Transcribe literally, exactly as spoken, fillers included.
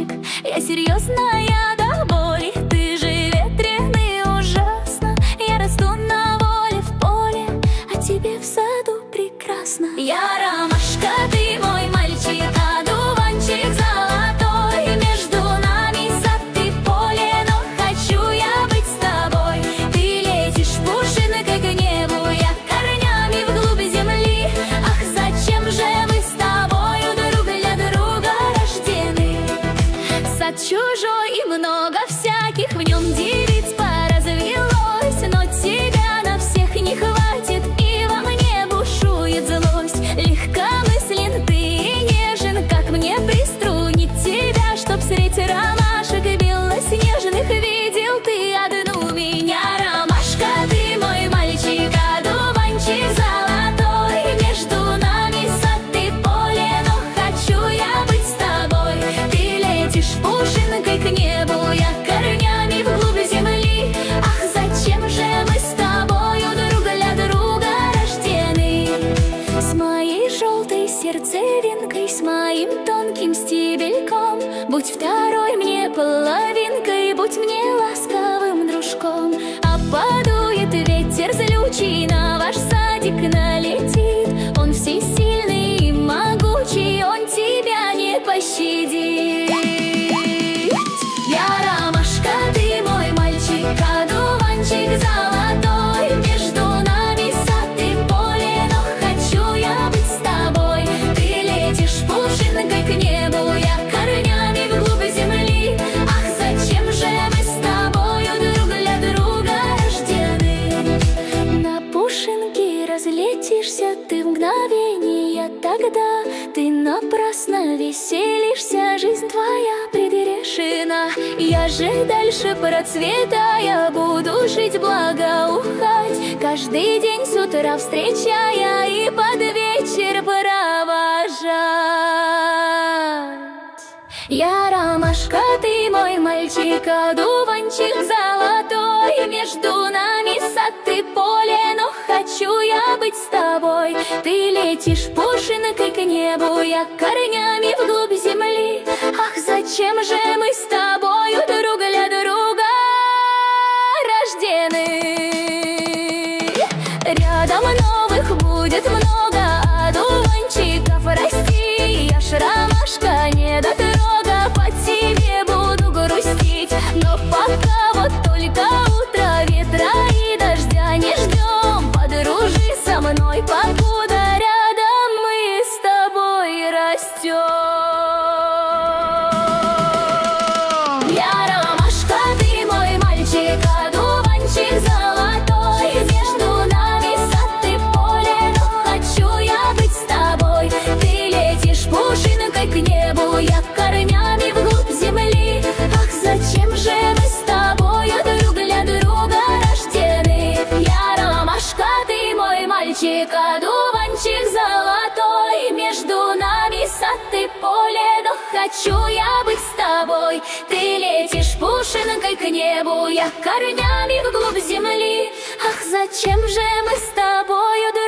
ромашек. Я серьезная до боли, ты же ветреный ужасно. Я расту на воле в поле, а тебе в саду прекрасно. Я ромашка, ты мой мальчик, одуванчик золотой. Между нами сад и поле, но хочу я быть с тобой. Ты летишь пушинкой к небу, я корнями вглубь земли. Ах, зачем же мы с тобою друг для друга рождены? Сад чужой и много всяких в нем девиц поразвелось, но тебя на всех не хватит, и во мне бушует злость. Легкомыслен ты и нежен, как мне приструнить тебя, чтоб средь ромашек белоснежных видел ты одну меня. Ромашка, ты мой мальчик, одуванчик золотой. Между нами сад и поле, но хочу я быть с тобой. Ты летишь пушинкой к небу, я корнями вглубь земли. Ах, зачем же мы с тобою друг для друга рождены? С моей желтой сердцевинкой, с моим тонким стебельком, будь второй мне половинкой, будь мне ласковым дружком. А подует ветер злючий, на ваш садик налетит. Он всесильный и могучий, он тебя не пощадит. Я ромашка, ты мой мальчик, одуванчик золотой. Между нами сад и поле, но хочу я быть с тобой. Ты летишь пушинкой к небу, я корнями вглубь земли. Ах, зачем же мы с тобою друг для друга рождены? На пушинке разлетишься ты в мгновение, тогда ты напрасно веселишься, жизнь твоя предрешена. Я же дальше процветая буду жить, благоухать, каждый день с утра встречая и под вечер провожать. Я ромашка, ты мой мальчик, одуванчик золотой. Между нами сад и поле, но хочу я быть с тобой. Ты летишь пушинкой к небу, я корнями вглубь земли. Ах, зачем же мы с тобою друг для друга рождены? Рядом новых будет много одуванчиков расти. Я ж ромашка недотрога, по тебе буду грустить. Но пока вот только утро, ветра и дождя не ждем. Подружи со мной, покуда рядом мы с тобой растем. Я ромашка, ты мой мальчик, одуванчик золотой. Между нами сад и поле, но хочу я быть с тобой. Ты летишь пушинкой к небу, я корнями вглубь земли. Ах, зачем же мы с тобою друг для друга рождены? Я ромашка, ты мой мальчик, одуванчик золотой. Между нами сад и поле, но хочу я быть с тобой. Ты летишь пушинкой к небу, я корнями вглубь земли. Ах, зачем же мы с тобою друг